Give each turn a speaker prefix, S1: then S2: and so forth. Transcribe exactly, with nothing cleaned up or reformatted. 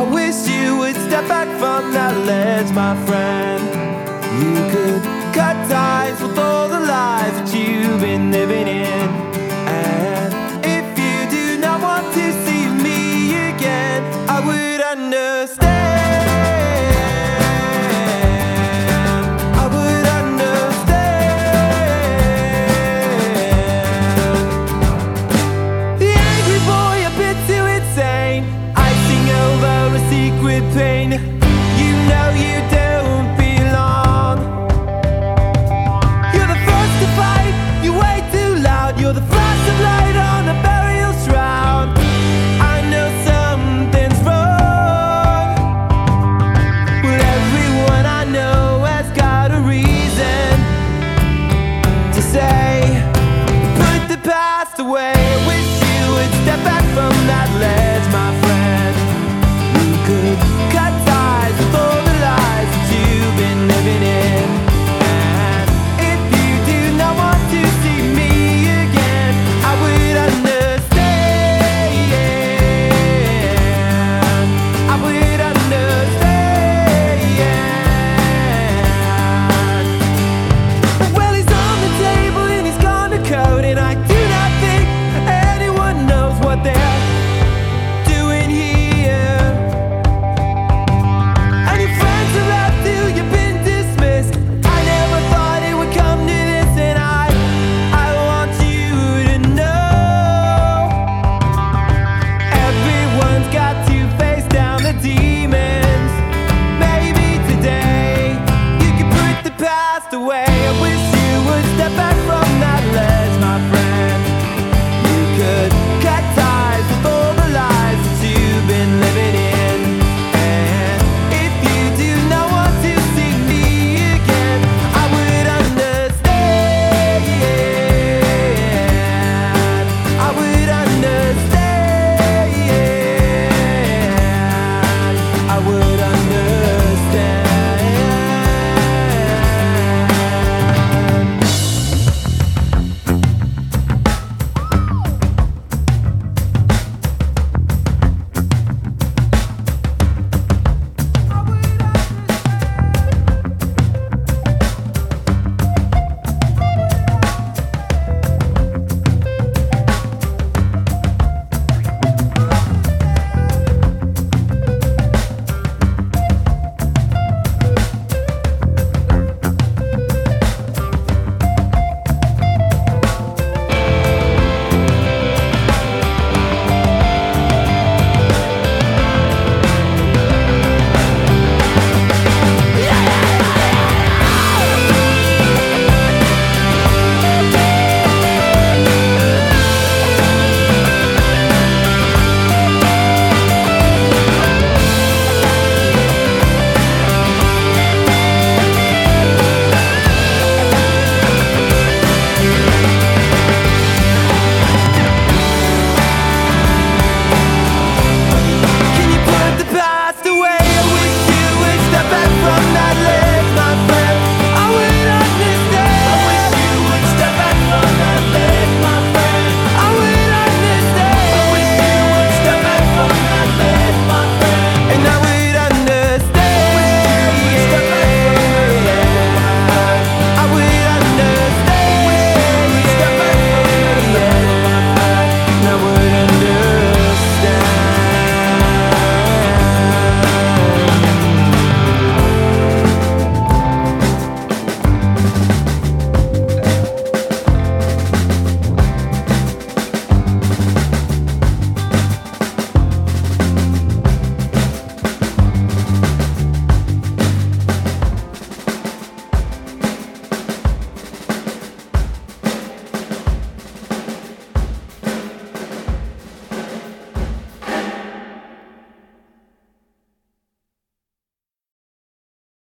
S1: I wish you would step back from that ledge, my friend. You could cut ties with all the lies that you've been living in. And if you do not want to see me again, I would understand. I would understand. The angry boy, a bit too insane, icing over a secret pain. You know you